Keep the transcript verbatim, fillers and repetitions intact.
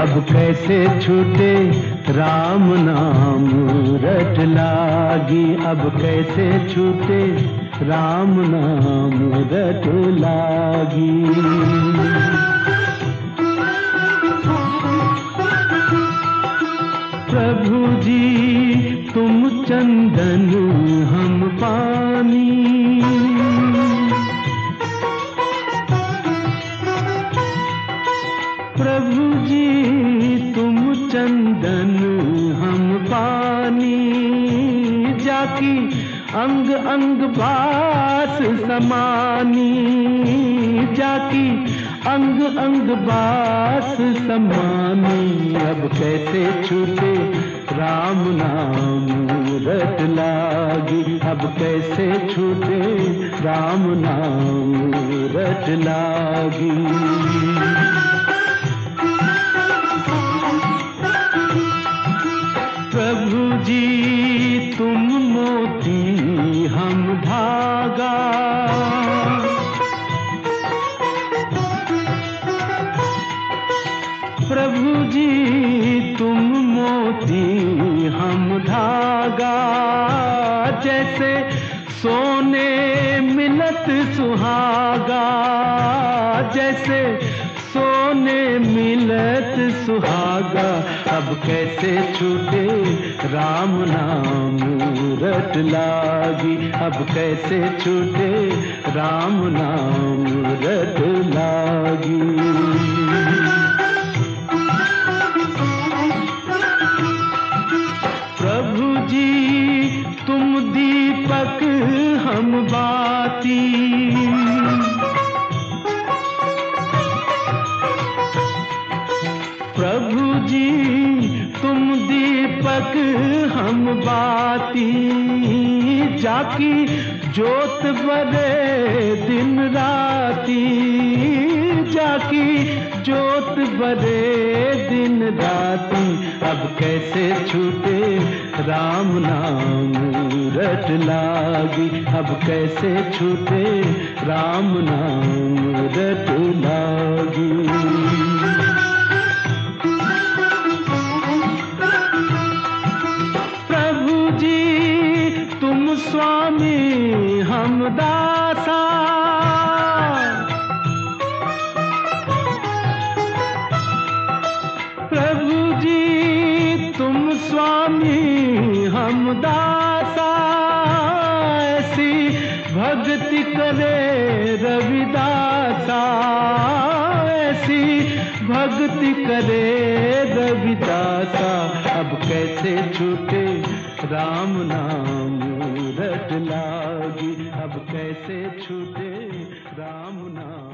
अब कैसे छूटे राम नाम रट लागी, अब कैसे छूटे राम नाम रट लागी। प्रभु जी तुम चंदन हम पानी, प्रभु जी तुम चंदन हम पानी, जाकी अंग अंग बास समानी, जाकी अंग अंग बास समानी। अब कैसे छूटे राम नाम रट लागी, अब कैसे छूटे राम नाम रट लागी। प्रभु जी तुम मोती हम धागा, प्रभु जी तुम मोती हम धागा, जैसे सोने मिलत सुहागा, जैसे सोने मिलत सुहागा। अब कैसे छूटे राम नाम रट लागी, अब कैसे छूटे राम नाम रट लागी। प्रभु जी तुम दीपक हम बाती, प्रभु जी तुम दीपक हम बाती, जाकी जोत बरे दिन राती, जाकी जोत बरे दिन राती। अब कैसे छूटे राम नाम रट लागी, अब कैसे छूटे राम नाम रट लागी। प्रभु जी तुम स्वामी हम दासा, प्रभु जी तुम स्वामी हम दासा, ऐसी भक्ति करे रविदासा, ऐसी भक्ति करे रविदासा। अब कैसे छूटे राम नाम रट लागी, अब कैसे छूटे राम नाम